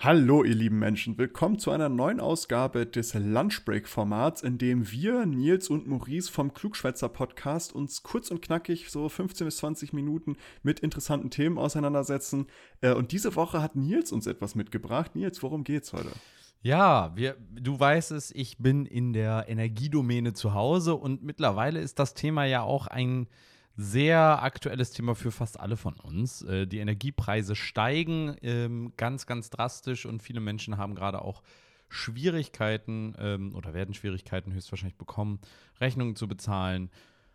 Hallo, ihr lieben Menschen. Willkommen zu einer neuen Ausgabe des Lunchbreak-Formats, in dem wir, Nils und Maurice vom Klugschwätzer-Podcast, uns kurz und knackig so 15 bis 20 Minuten mit interessanten Themen auseinandersetzen. Und diese Woche hat Nils uns etwas mitgebracht. Nils, worum geht's heute? Ja, du weißt es, ich bin in der Energiedomäne zu Hause und mittlerweile ist das Thema ja auch ein sehr aktuelles Thema für fast alle von uns. Die Energiepreise steigen ganz, ganz drastisch und viele Menschen haben gerade auch Schwierigkeiten oder werden Schwierigkeiten höchstwahrscheinlich bekommen, Rechnungen zu bezahlen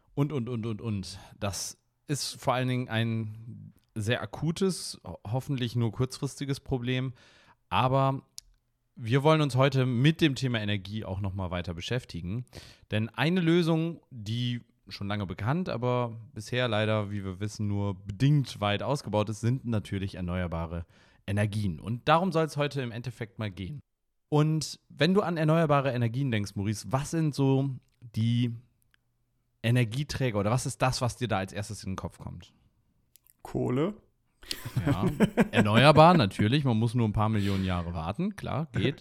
und. Das ist vor allen Dingen ein sehr akutes, hoffentlich nur kurzfristiges Problem, aber wir wollen uns heute mit dem Thema Energie auch noch mal weiter beschäftigen. Denn eine Lösung, die schon lange bekannt, aber bisher leider, wie wir wissen, nur bedingt weit ausgebaut ist, sind natürlich erneuerbare Energien. Und darum soll es heute im Endeffekt mal gehen. Und wenn du an erneuerbare Energien denkst, Maurice, was sind so die Energieträger oder was ist das, was dir da als erstes in den Kopf kommt? Kohle? Ja, erneuerbar natürlich, man muss nur ein paar Millionen Jahre warten, klar, geht.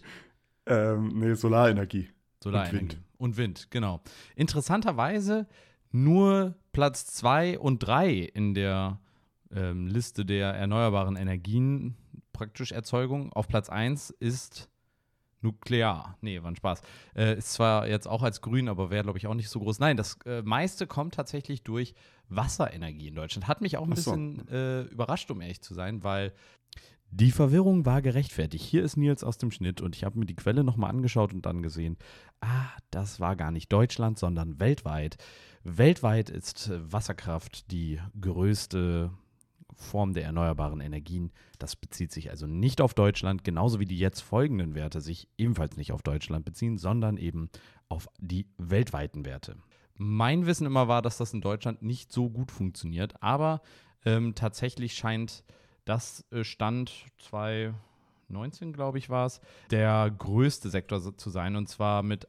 Nee, Solarenergie. Solarenergie. Und Wind. Und Wind, genau. Interessanterweise nur Platz 2 und 3 in der Liste der erneuerbaren Energien, praktisch Erzeugung. Auf Platz 1 ist Nuklear. Nee, war ein Spaß. Ist zwar jetzt auch als grün, aber wäre, glaube ich, auch nicht so groß. Nein, das meiste kommt tatsächlich durch Wasserenergie in Deutschland. Hat mich auch ein Ach so. bisschen überrascht, um ehrlich zu sein, weil die Verwirrung war gerechtfertigt. Hier ist Nils aus dem Schnitt und ich habe mir die Quelle nochmal angeschaut und dann gesehen, das war gar nicht Deutschland, sondern weltweit. Weltweit ist Wasserkraft die größte Form der erneuerbaren Energien. Das bezieht sich also nicht auf Deutschland, genauso wie die jetzt folgenden Werte sich ebenfalls nicht auf Deutschland beziehen, sondern eben auf die weltweiten Werte. Mein Wissen immer war, dass das in Deutschland nicht so gut funktioniert, aber tatsächlich scheint das Stand 2019, glaube ich, war es, der größte Sektor zu sein. Und zwar mit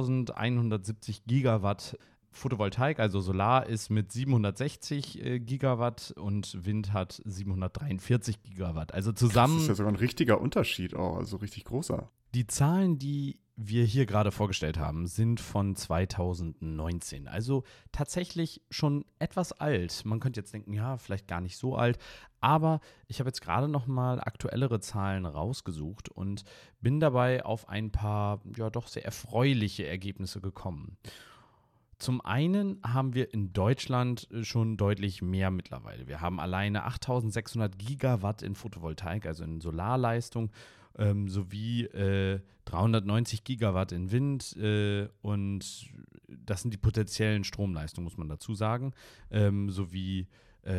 1170 Gigawatt Photovoltaik, also Solar, ist mit 760 Gigawatt und Wind hat 743 Gigawatt. Also zusammen. Das ist ja sogar ein richtiger Unterschied auch, also richtig großer. Die Zahlen, die wir hier gerade vorgestellt haben, sind von 2019. Also tatsächlich schon etwas alt. Man könnte jetzt denken, ja, vielleicht gar nicht so alt. Aber ich habe jetzt gerade noch mal aktuellere Zahlen rausgesucht und bin dabei auf ein paar, ja, doch sehr erfreuliche Ergebnisse gekommen. Zum einen haben wir in Deutschland schon deutlich mehr mittlerweile. Wir haben alleine 8600 Gigawatt in Photovoltaik, also in Solarleistung, sowie 390 Gigawatt in Wind und das sind die potenziellen Stromleistungen, muss man dazu sagen, sowie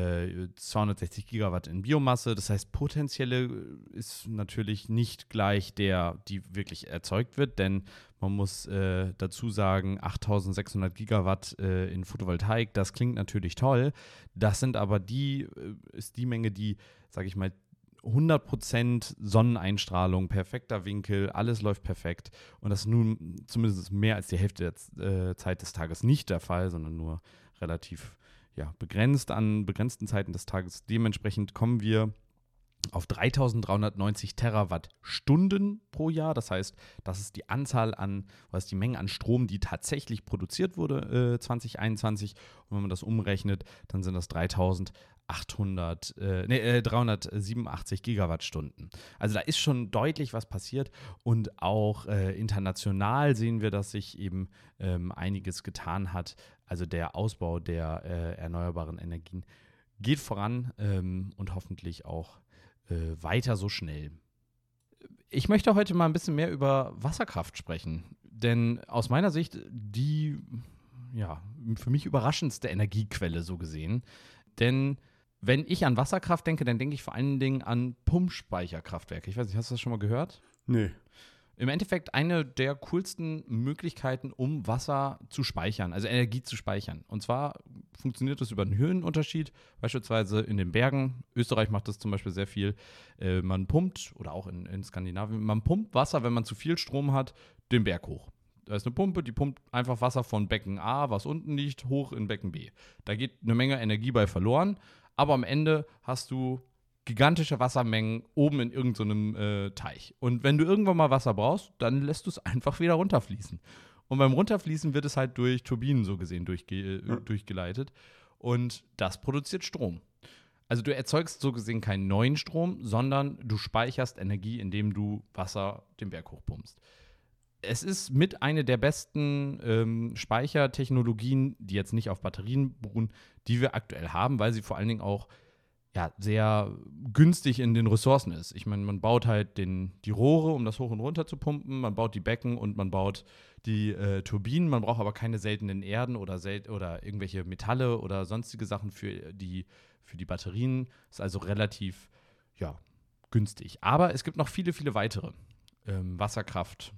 260 Gigawatt in Biomasse. Das heißt, potenzielle ist natürlich nicht gleich der, die wirklich erzeugt wird, denn man muss dazu sagen, 8600 Gigawatt in Photovoltaik, das klingt natürlich toll. Das sind aber ist die Menge, die, sage ich mal, 100% Sonneneinstrahlung, perfekter Winkel, alles läuft perfekt. Und das ist nun zumindest mehr als die Hälfte der Zeit des Tages nicht der Fall, sondern nur relativ begrenzt an begrenzten Zeiten des Tages. Dementsprechend kommen wir auf 3390 Terawattstunden pro Jahr. Das heißt, das ist die Anzahl das ist die Menge an Strom, die tatsächlich produziert wurde 2021. Und wenn man das umrechnet, dann sind das 387 Gigawattstunden. Also da ist schon deutlich was passiert und auch international sehen wir, dass sich eben einiges getan hat. Also der Ausbau der erneuerbaren Energien geht voran und hoffentlich auch weiter so schnell. Ich möchte heute mal ein bisschen mehr über Wasserkraft sprechen, denn aus meiner Sicht die für mich überraschendste Energiequelle so gesehen. Denn wenn ich an Wasserkraft denke, dann denke ich vor allen Dingen an Pumpspeicherkraftwerke. Ich weiß nicht, hast du das schon mal gehört? Nee. Im Endeffekt eine der coolsten Möglichkeiten, um Wasser zu speichern, also Energie zu speichern. Und zwar funktioniert das über einen Höhenunterschied, beispielsweise in den Bergen. Österreich macht das zum Beispiel sehr viel. Man pumpt, oder auch in Skandinavien, man pumpt Wasser, wenn man zu viel Strom hat, den Berg hoch. Da ist eine Pumpe, die pumpt einfach Wasser von Becken A, was unten liegt, hoch in Becken B. Da geht eine Menge Energie bei verloren, aber am Ende hast du gigantische Wassermengen oben in irgendeinem Teich. Und wenn du irgendwann mal Wasser brauchst, dann lässt du es einfach wieder runterfließen. Und beim Runterfließen wird es halt durch Turbinen so gesehen durchgeleitet. Und das produziert Strom. Also du erzeugst so gesehen keinen neuen Strom, sondern du speicherst Energie, indem du Wasser den Berg hochpumpst. Es ist mit einer der besten Speichertechnologien, die jetzt nicht auf Batterien beruhen, die wir aktuell haben, weil sie vor allen Dingen auch sehr günstig in den Ressourcen ist. Ich meine, man baut halt die Rohre, um das hoch und runter zu pumpen, man baut die Becken und man baut die Turbinen. Man braucht aber keine seltenen Erden oder irgendwelche Metalle oder sonstige Sachen für die Batterien. Ist also relativ günstig. Aber es gibt noch viele, viele weitere Wasserkraft,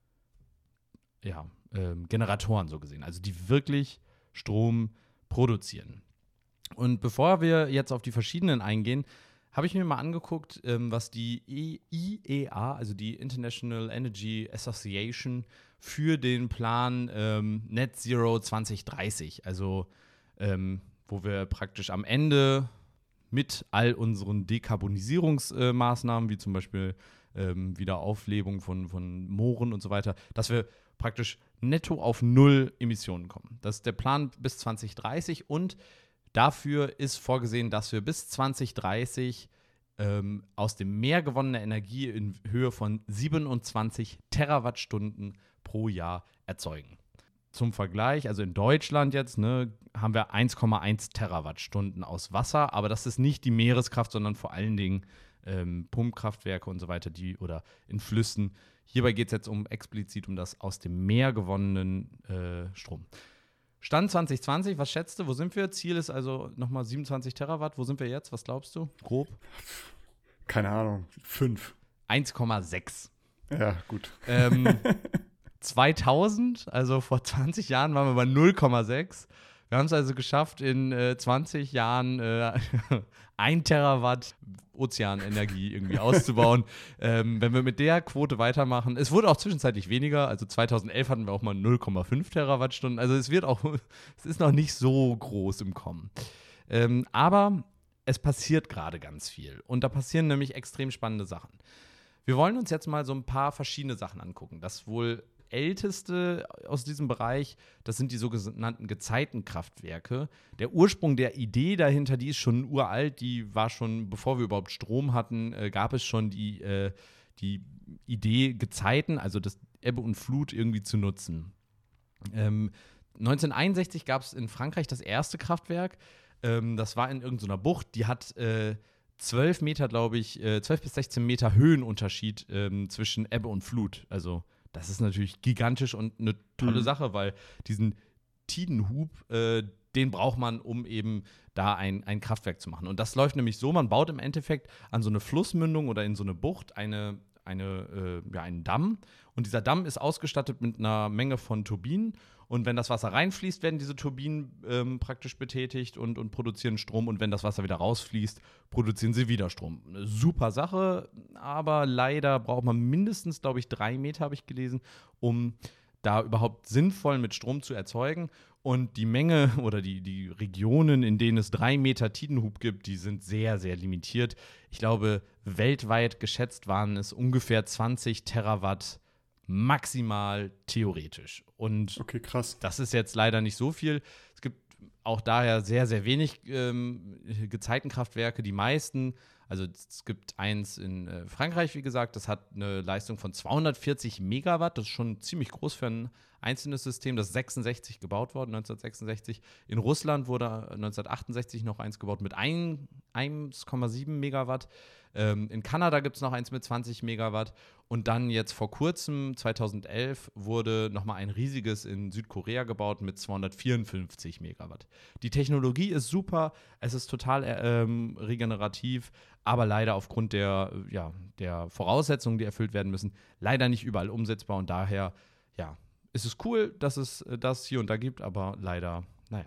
Generatoren so gesehen, also die wirklich Strom produzieren. Und bevor wir jetzt auf die verschiedenen eingehen, habe ich mir mal angeguckt, was die IEA, also die International Energy Association, für den Plan Net Zero 2030, also wo wir praktisch am Ende mit all unseren Dekarbonisierungsmaßnahmen, wie zum Beispiel Wiederauflebung von Mooren und so weiter, dass wir praktisch netto auf 0 Emissionen kommen. Das ist der Plan bis 2030 und dafür ist vorgesehen, dass wir bis 2030 aus dem Meer gewonnene Energie in Höhe von 27 Terawattstunden pro Jahr erzeugen. Zum Vergleich, also in Deutschland jetzt, haben wir 1,1 Terawattstunden aus Wasser, aber das ist nicht die Meereskraft, sondern vor allen Dingen Pumpkraftwerke und so weiter, oder in Flüssen. Hierbei geht es jetzt explizit um das aus dem Meer gewonnenen Strom. Stand 2020, was schätzt du? Wo sind wir? Ziel ist also nochmal 27 Terawatt. Wo sind wir jetzt? Was glaubst du? Grob? Keine Ahnung. 5. 1,6. Ja, gut. 2000, also vor 20 Jahren, waren wir bei 0,6. Wir haben es also geschafft, in 20 Jahren 1 Terawatt Ozeanenergie irgendwie auszubauen. Wenn wir mit der Quote weitermachen, es wurde auch zwischenzeitlich weniger, also 2011 hatten wir auch mal 0,5 Terawattstunden, also es ist noch nicht so groß im Kommen. Aber es passiert gerade ganz viel und da passieren nämlich extrem spannende Sachen. Wir wollen uns jetzt mal so ein paar verschiedene Sachen angucken. Das wohl älteste aus diesem Bereich, das sind die sogenannten Gezeitenkraftwerke. Der Ursprung der Idee dahinter, die ist schon uralt, die war schon, bevor wir überhaupt Strom hatten, gab es schon die Idee, Gezeiten, also das Ebbe und Flut irgendwie zu nutzen. 1961 gab es in Frankreich das erste Kraftwerk, das war in irgendeiner Bucht, die hat 12 Meter, glaube ich, 12 bis 16 Meter Höhenunterschied zwischen Ebbe und Flut, also das ist natürlich gigantisch und eine tolle Sache, weil diesen Tidenhub, den braucht man, um eben da ein Kraftwerk zu machen. Und das läuft nämlich so, man baut im Endeffekt an so eine Flussmündung oder in so eine Bucht einen Damm. Und dieser Damm ist ausgestattet mit einer Menge von Turbinen. Und wenn das Wasser reinfließt, werden diese Turbinen praktisch betätigt und produzieren Strom. Und wenn das Wasser wieder rausfließt, produzieren sie wieder Strom. Eine super Sache, aber leider braucht man mindestens, glaube ich, 3 Meter, habe ich gelesen, um da überhaupt sinnvoll mit Strom zu erzeugen. Und die Menge oder die Regionen, in denen es 3 Meter Tidenhub gibt, die sind sehr, sehr limitiert. Ich glaube, weltweit geschätzt waren es ungefähr 20 Terawatt maximal theoretisch. Und okay, krass. Das ist jetzt leider nicht so viel. Es gibt auch daher sehr, sehr wenig Gezeitenkraftwerke. Die meisten, also es gibt eins in Frankreich, wie gesagt, das hat eine Leistung von 240 Megawatt. Das ist schon ziemlich groß für ein einzelnes System. Das ist 1966 gebaut worden, 1966. In Russland wurde 1968 noch eins gebaut mit 1,7 Megawatt. In Kanada gibt es noch eins mit 20 Megawatt. Und dann jetzt vor kurzem, 2011, wurde nochmal ein riesiges in Südkorea gebaut mit 254 Megawatt. Die Technologie ist super, es ist total regenerativ, aber leider aufgrund der Voraussetzungen, die erfüllt werden müssen, leider nicht überall umsetzbar. Und daher, ist es cool, dass es das hier und da gibt, aber leider,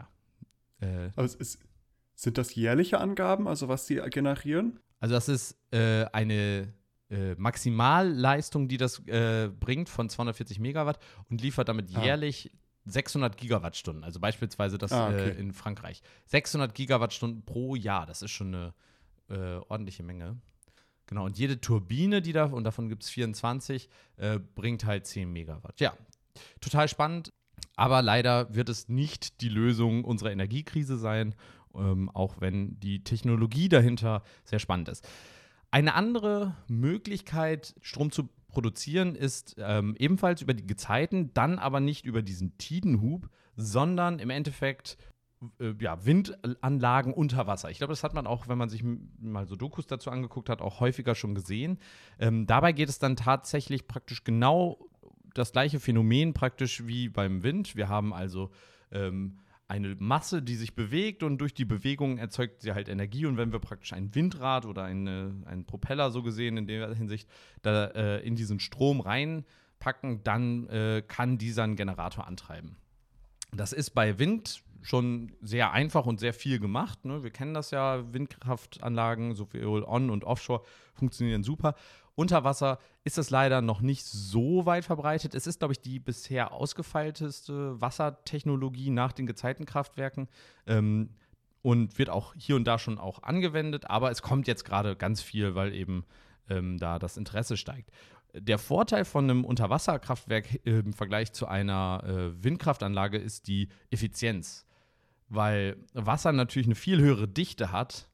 Also sind das jährliche Angaben, also was die generieren? Also das ist eine Maximalleistung, die das bringt von 240 Megawatt und liefert damit jährlich 600 Gigawattstunden. Also beispielsweise das in Frankreich. 600 Gigawattstunden pro Jahr, das ist schon eine ordentliche Menge. Genau, und jede Turbine, und davon gibt es 24, bringt halt 10 Megawatt. Ja, total spannend, aber leider wird es nicht die Lösung unserer Energiekrise sein, auch wenn die Technologie dahinter sehr spannend ist. Eine andere Möglichkeit, Strom zu produzieren, ist ebenfalls über die Gezeiten, dann aber nicht über diesen Tidenhub, sondern im Endeffekt Windanlagen unter Wasser. Ich glaube, das hat man auch, wenn man sich mal so Dokus dazu angeguckt hat, auch häufiger schon gesehen. Dabei geht es dann tatsächlich praktisch genau das gleiche Phänomen praktisch wie beim Wind. Wir haben also eine Masse, die sich bewegt und durch die Bewegung erzeugt sie halt Energie. Und wenn wir praktisch ein Windrad oder einen Propeller so gesehen in der Hinsicht da in diesen Strom reinpacken, dann kann dieser einen Generator antreiben. Das ist bei Wind schon sehr einfach und sehr viel gemacht. Ne? Wir kennen das ja, Windkraftanlagen, sowohl on- und offshore, funktionieren super. Unter Wasser ist es leider noch nicht so weit verbreitet. Es ist, glaube ich, die bisher ausgefeilteste Wassertechnologie nach den Gezeitenkraftwerken und wird auch hier und da schon auch angewendet. Aber es kommt jetzt gerade ganz viel, weil eben da das Interesse steigt. Der Vorteil von einem Unterwasserkraftwerk im Vergleich zu einer Windkraftanlage ist die Effizienz. Weil Wasser natürlich eine viel höhere Dichte hat,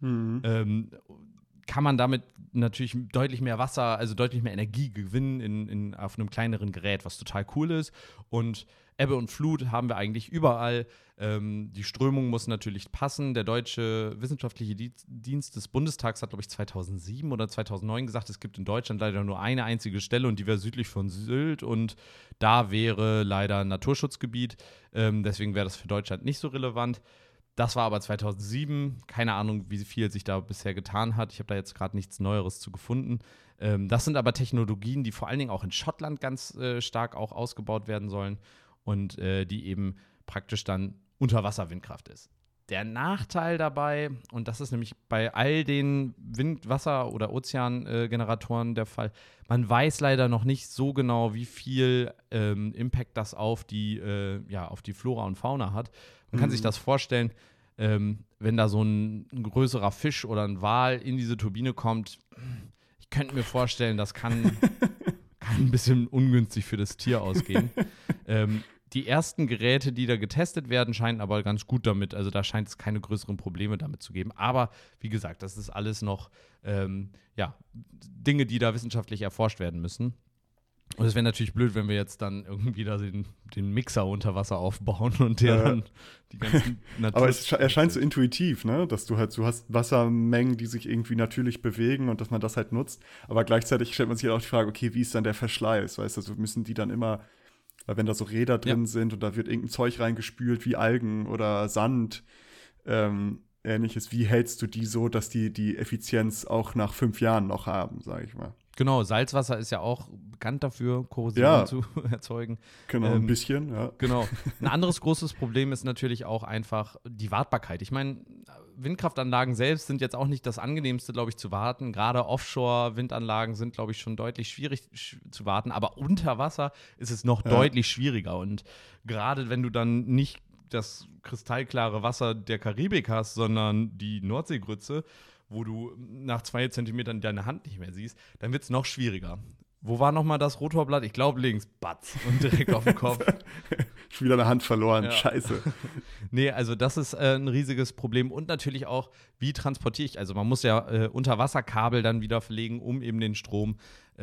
kann man damit natürlich deutlich mehr Wasser, also deutlich mehr Energie gewinnen auf einem kleineren Gerät, was total cool ist. Und Ebbe und Flut haben wir eigentlich überall. Die Strömung muss natürlich passen. Der Deutsche Wissenschaftliche Dienst des Bundestags hat, glaube ich, 2007 oder 2009 gesagt, es gibt in Deutschland leider nur eine einzige Stelle und die wäre südlich von Sylt und da wäre leider ein Naturschutzgebiet. Deswegen wäre das für Deutschland nicht so relevant. Das war aber 2007. Keine Ahnung, wie viel sich da bisher getan hat. Ich habe da jetzt gerade nichts Neueres zu gefunden. Das sind aber Technologien, die vor allen Dingen auch in Schottland ganz stark auch ausgebaut werden sollen und die eben praktisch dann Unterwasserwindkraft ist. Der Nachteil dabei, und das ist nämlich bei all den Wind-, Wasser- oder Ozeangeneratoren der Fall, man weiß leider noch nicht so genau, wie viel Impact das auf die Flora und Fauna hat. Man kann sich das vorstellen, wenn da so ein größerer Fisch oder ein Wal in diese Turbine kommt. Ich könnte mir vorstellen, das kann ein bisschen ungünstig für das Tier ausgehen. Die ersten Geräte, die da getestet werden, scheinen aber ganz gut damit. Also da scheint es keine größeren Probleme damit zu geben. Aber wie gesagt, das ist alles noch Dinge, die da wissenschaftlich erforscht werden müssen. Und es wäre natürlich blöd, wenn wir jetzt dann irgendwie da den Mixer unter Wasser aufbauen und der dann die ganzen Aber es erscheint so intuitiv, ne? Dass du hast Wassermengen, die sich irgendwie natürlich bewegen und dass man das halt nutzt. Aber gleichzeitig stellt man sich halt auch die Frage, okay, wie ist dann der Verschleiß? Weißt du, also müssen die dann immer, weil wenn da so Räder drin sind und da wird irgendein Zeug reingespült wie Algen oder Sand, Ähnliches, wie hältst du die so, dass die Effizienz auch nach 5 Jahren noch haben, sage ich mal. Genau, Salzwasser ist ja auch bekannt dafür, Korrosion zu erzeugen. Genau, ein bisschen, ja. Genau. Ein anderes großes Problem ist natürlich auch einfach die Wartbarkeit. Ich meine, Windkraftanlagen selbst sind jetzt auch nicht das angenehmste, glaube ich, zu warten. Gerade Offshore-Windanlagen sind, glaube ich, schon deutlich schwierig zu warten. Aber unter Wasser ist es noch deutlich schwieriger. Und gerade wenn du dann nicht das kristallklare Wasser der Karibik hast, sondern die Nordseegrütze, wo du nach 2 Zentimetern deine Hand nicht mehr siehst, dann wird es noch schwieriger. Wo war nochmal das Rotorblatt? Ich glaube links, batz, und direkt auf den Kopf. Ich wieder eine Hand verloren, scheiße. Nee, also das ist ein riesiges Problem und natürlich auch, wie transportiere ich, also man muss ja Unterwasserkabel dann wieder verlegen, um eben den Strom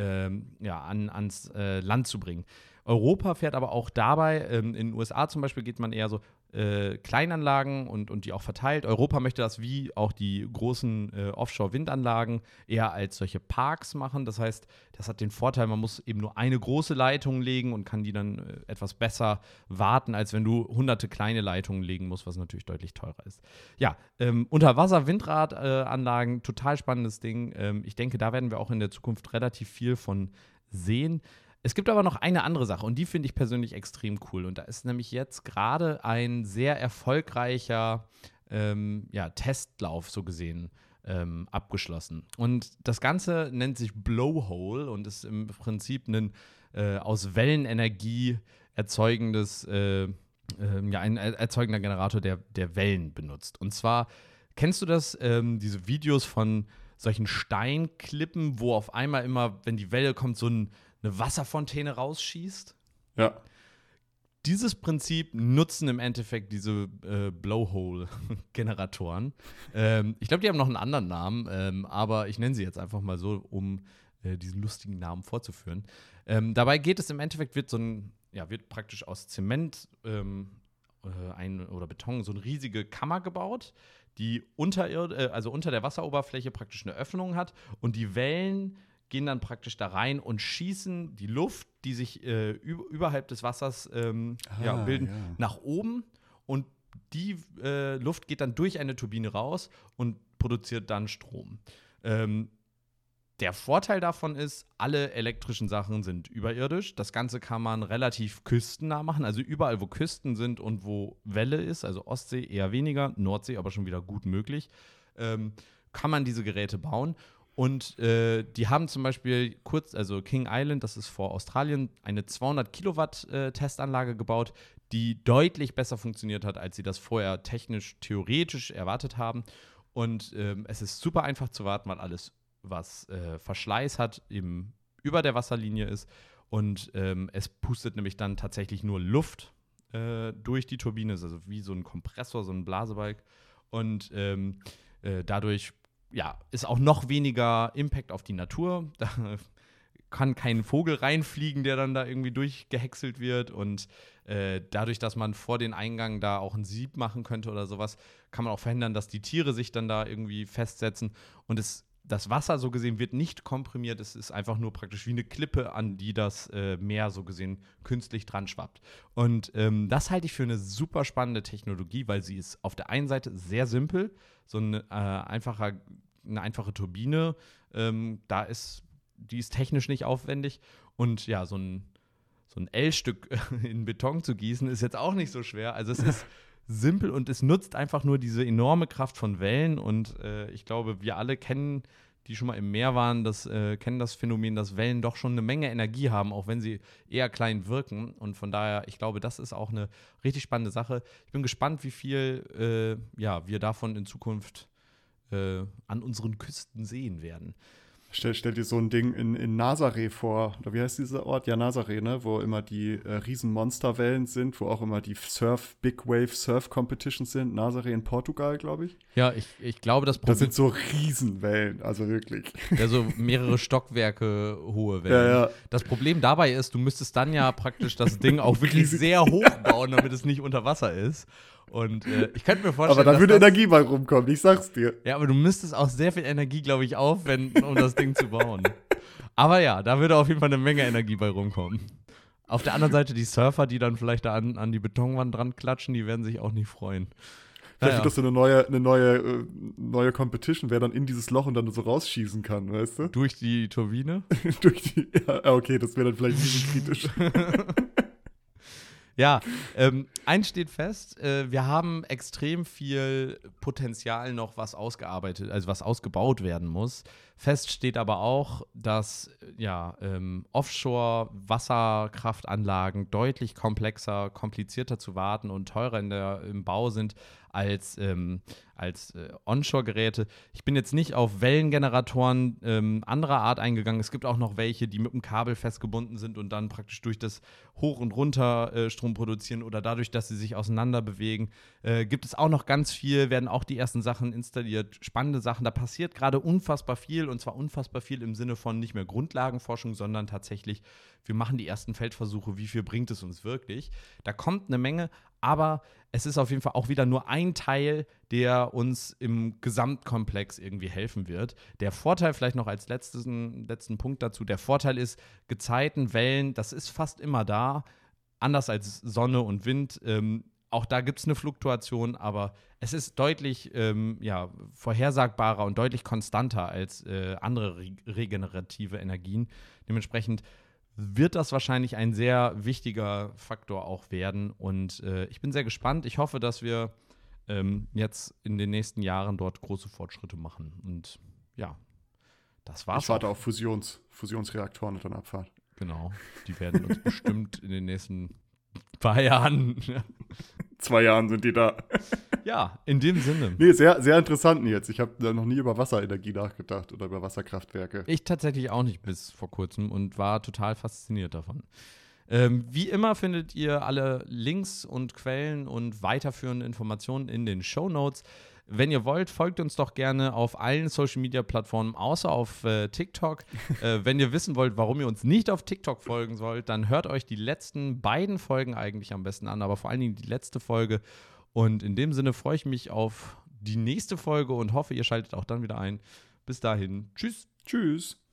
ans Land zu bringen. Europa fährt aber auch dabei, in den USA zum Beispiel geht man eher so Kleinanlagen und die auch verteilt. Europa möchte das wie auch die großen Offshore-Windanlagen eher als solche Parks machen. Das heißt, das hat den Vorteil, man muss eben nur eine große Leitung legen und kann die dann etwas besser warten, als wenn du hunderte kleine Leitungen legen musst, was natürlich deutlich teurer ist. Ja, Unterwasser-Windradanlagen, total spannendes Ding. Ich denke, da werden wir auch in der Zukunft relativ viel von sehen. Es gibt aber noch eine andere Sache und die finde ich persönlich extrem cool. Und da ist nämlich jetzt gerade ein sehr erfolgreicher Testlauf so gesehen abgeschlossen. Und das Ganze nennt sich Blowhole und ist im Prinzip ein aus Wellenenergie erzeugendes ein erzeugender Generator, der Wellen benutzt. Und zwar Kennst du das, diese Videos von solchen Steinklippen, wo auf einmal immer, wenn die Welle kommt, so eine Wasserfontäne rausschießt? Ja. Dieses Prinzip nutzen im Endeffekt diese Blowhole-Generatoren. Ich glaube, die haben noch einen anderen Namen, aber ich nenne sie jetzt einfach mal so, um diesen lustigen Namen vorzuführen. Dabei geht es im Endeffekt, wird praktisch aus Zement oder Beton so eine riesige Kammer gebaut, die unter der Wasseroberfläche praktisch eine Öffnung hat, und die Wellen gehen dann praktisch da rein und schießen die Luft, die sich überhalb des Wassers bilden, nach oben, und die Luft geht dann durch eine Turbine raus und produziert dann Strom. Der Vorteil davon ist, alle elektrischen Sachen sind überirdisch. Das Ganze kann man relativ küstennah machen, also überall, wo Küsten sind und wo Welle ist, also Ostsee eher weniger, Nordsee aber schon wieder gut möglich, kann man diese Geräte bauen. Und die haben zum Beispiel King Island, das ist vor Australien, eine 200 Kilowatt Testanlage gebaut, die deutlich besser funktioniert hat, als sie das vorher theoretisch erwartet haben. Und es ist super einfach zu warten, weil alles, was Verschleiß hat, eben über der Wasserlinie ist. Und es pustet nämlich dann tatsächlich nur Luft durch die Turbine, also wie so ein Kompressor, so ein Blasebalg. Und dadurch ist auch noch weniger Impact auf die Natur. Da kann kein Vogel reinfliegen, der dann da irgendwie durchgehäckselt wird. Und dadurch, dass man vor den Eingang da auch ein Sieb machen könnte oder sowas, kann man auch verhindern, dass die Tiere sich dann da irgendwie festsetzen. Und das Wasser, so gesehen, wird nicht komprimiert. Es ist einfach nur praktisch wie eine Klippe, an die das Meer, so gesehen, künstlich dran schwappt. Und das halte ich für eine super spannende Technologie, weil sie ist auf der einen Seite sehr simpel. So eine einfache Turbine, die ist technisch nicht aufwendig. Und ja, so ein L-Stück in Beton zu gießen, ist jetzt auch nicht so schwer. Also es ist simpel und es nutzt einfach nur diese enorme Kraft von Wellen. Und ich glaube, wir alle kennen, die schon mal im Meer waren, kennen das Phänomen, dass Wellen doch schon eine Menge Energie haben, auch wenn sie eher klein wirken. Und von daher, ich glaube, das ist auch eine richtig spannende Sache. Ich bin gespannt, wie viel wir davon in Zukunft an unseren Küsten sehen werden. Stell dir so ein Ding in Nazaré vor, oder wie heißt dieser Ort? Ja, Nazaré, ne? Wo immer die riesen Monsterwellen sind, wo auch immer die Big Wave Surf Competitions sind. Nazaré in Portugal, glaube ich. Ja, ich glaube, das Problem… Das sind so Riesenwellen, also wirklich. Ja, so mehrere Stockwerke hohe Wellen. Ja. Das Problem dabei ist, du müsstest dann ja praktisch das Ding auch wirklich sehr hoch bauen, damit es nicht unter Wasser ist. Und ich könnte mir vorstellen, aber da würde Energie bei rumkommen, ich sag's dir. Ja, aber du müsstest auch sehr viel Energie, glaube ich, aufwenden, um das Ding zu bauen. Aber ja, da würde auf jeden Fall eine Menge Energie bei rumkommen. Auf der anderen Seite die Surfer, die dann vielleicht da an die Betonwand dran klatschen, die werden sich auch nicht freuen. Vielleicht wird das so eine neue Competition, wer dann in dieses Loch und dann so rausschießen kann, weißt du? Durch die Turbine? Ja, okay, das wäre dann vielleicht ein bisschen kritisch. Ja, eins steht fest, wir haben extrem viel Potenzial noch, was ausgebaut werden muss. Fest steht aber auch, dass Offshore-Wasserkraftanlagen deutlich komplizierter zu warten und teurer im Bau sind als Onshore-Geräte. Ich bin jetzt nicht auf Wellengeneratoren anderer Art eingegangen. Es gibt auch noch welche, die mit dem Kabel festgebunden sind und dann praktisch durch das Hoch- und Runter Strom produzieren oder dadurch, dass sie sich auseinander bewegen. Gibt es auch noch ganz viel, werden auch die ersten Sachen installiert. Spannende Sachen. Da passiert gerade unfassbar viel, und zwar unfassbar viel im Sinne von nicht mehr Grundlagenforschung, sondern tatsächlich, wir machen die ersten Feldversuche, wie viel bringt es uns wirklich. Da kommt eine Menge, aber es ist auf jeden Fall auch wieder nur ein Teil, der uns im Gesamtkomplex irgendwie helfen wird. Der Vorteil vielleicht noch als letzten Punkt dazu, der Vorteil ist, Gezeiten, Wellen, das ist fast immer da, anders als Sonne und Wind. Auch da gibt es eine Fluktuation, aber es ist deutlich vorhersagbarer und deutlich konstanter als andere regenerative Energien. Dementsprechend wird das wahrscheinlich ein sehr wichtiger Faktor auch werden. Und ich bin sehr gespannt. Ich hoffe, dass wir jetzt in den nächsten Jahren dort große Fortschritte machen. Und ja, das war's. Ich warte auf Fusionsreaktoren und dann Abfahrt. Genau, die werden uns bestimmt in den nächsten paar Jahren. 2 Jahren sind die da. Ja, in dem Sinne. Nee, sehr, sehr interessant jetzt. Ich habe da noch nie über Wasserenergie nachgedacht oder über Wasserkraftwerke. Ich tatsächlich auch nicht bis vor kurzem und war total fasziniert davon. Wie immer findet ihr alle Links und Quellen und weiterführende Informationen in den Shownotes. Wenn ihr wollt, folgt uns doch gerne auf allen Social-Media-Plattformen, außer auf TikTok. Wenn ihr wissen wollt, warum ihr uns nicht auf TikTok folgen sollt, dann hört euch die letzten beiden Folgen eigentlich am besten an, aber vor allen Dingen die letzte Folge. Und in dem Sinne freue ich mich auf die nächste Folge und hoffe, ihr schaltet auch dann wieder ein. Bis dahin, tschüss. Tschüss.